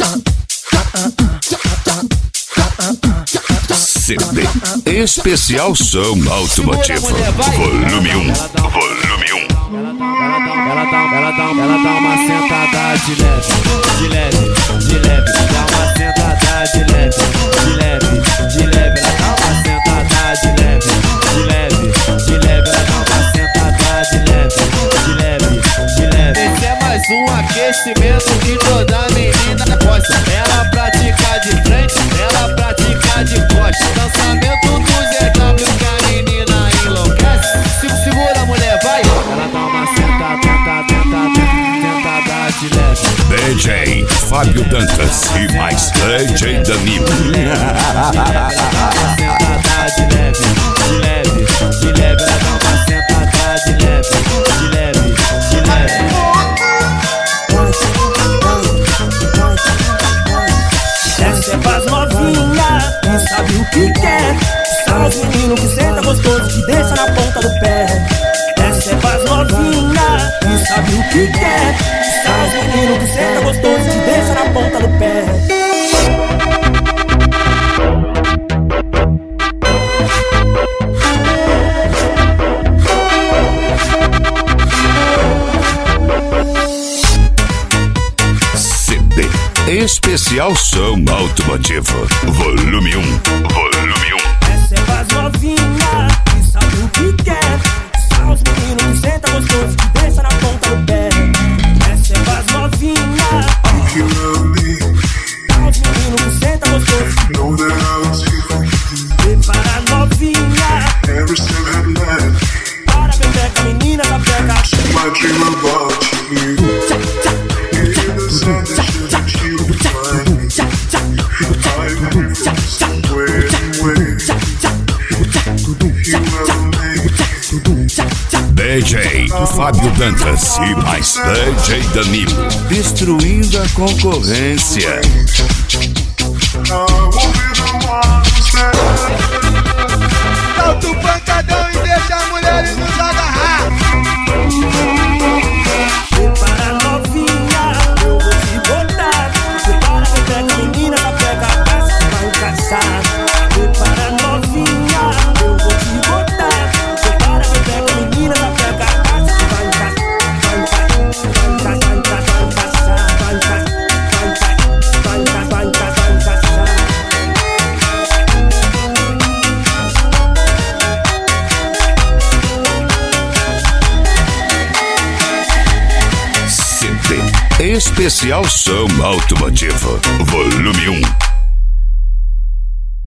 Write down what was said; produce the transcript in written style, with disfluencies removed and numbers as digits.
CD Especial Som Automotivo Volume 1. Ela dá uma sentada de leve, dá uma sentada de leve, ela dá uma sentada de leve, ela dá uma sentada de leve. Esse é mais um aquecimento que toda menina gosta. Ela pratica de frente, ela pratica de costa. Lançamento do ZW que a menina enlouquece. Segura, mulher, vai. Ela dá uma sentada de leve. DJ Fábio Dantas e mais DJ Danilo. Ela dá uma sentada de leve, ela dá uma sentada de leve. Essa é pras novinha, não sabe o que quer. São os meninos que senta gostoso, que deixa na ponta do pé. Essa é pras novinha, não sabe o que quer. São os meninos que senta gostoso, que deixa na ponta do pé. CD Especial Som Automotivo Volume 1. Essa é pras novinha, que sabe o que quer. São os meninos que senta gostoso, que deixa na ponta do pé. Essa é pras novinha, são os meninos que senta gostoso. Prepara novinha, para beber com a menina da peca. DJ Fábio Dantas e mais DJ Danilo, destruindo a concorrência. Solta o pancadão e deixa a mulher nos agarrar. Prepara novinha, eu vou te botar. Prepara beber com a menina da peca, essa vai encaixar. Prepara novinha, eu vou te botar. Prepara beber com a menina da peca, essa vai encaixar. CD Especial Som Automotivo Volume 1.